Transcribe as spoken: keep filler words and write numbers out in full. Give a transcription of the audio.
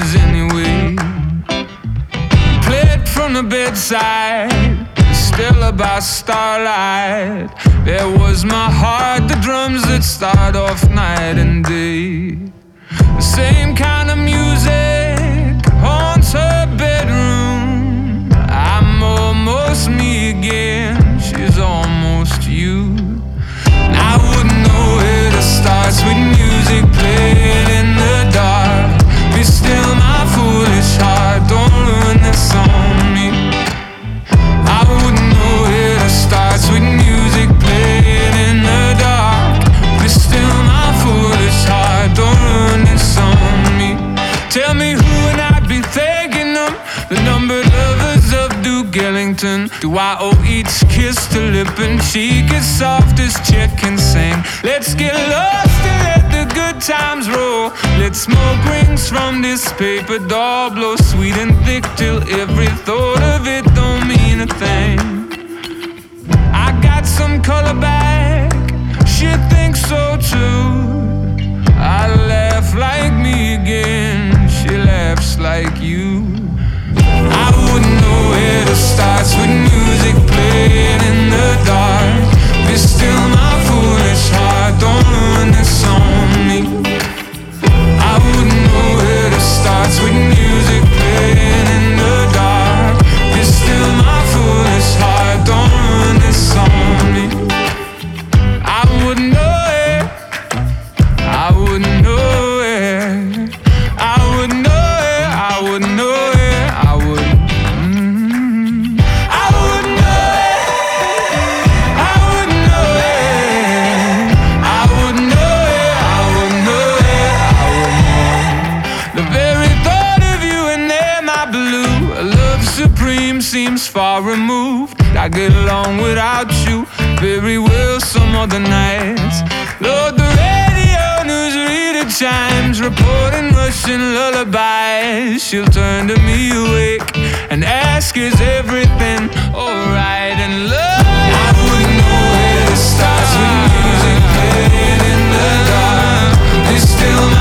was anyway. Played from the bedside, still about starlight. There was my heart, the drums that start off night and day. The same kind of music haunts her bedroom. I'm almost me again, she's almost you. And I wouldn't know where to start. Sweet music playing in the dark. Be still my foolish heart, don't ruin this on me. I wouldn't know where to start. Sweet music playing in the dark. Be still my foolish heart, don't ruin this on me. Tell me who and I'd be thanking them. The numbered lovers of Duke Ellington. Do I owe each kiss to lip and cheek as soft as Chet can sing? Let's get lost and let the good times roll. Let smoke rings from this paper doll blow sweet and thick till every thought of it don't mean a thing. I got some color back, she thinks so too. I laugh like me again, she laughs like you. I wouldn't know where to start. Sweet music playing in the dark. Be still my foolish heart, don't ruin this on me. I wouldn't know where to start. Sweet music playing in the dark. Be still my foolish heart, don't ruin this on me. I wouldn't know it, I wouldn't know it, I wouldn't know it, I wouldn't know it, I would. Mm, I wouldn't know it, I wouldn't know it, I wouldn't know it, I wouldn't know it, I wouldn't. The very thought of you and there, my blue, a love supreme seems far removed. I get along without you very well some other nights. Lord, the radio newsreader chimes, reporting Russian lullabies. She'll turn to me awake and ask, is everything alright? And love, I wouldn't know where to start. Sweet music playing in the dark. It's still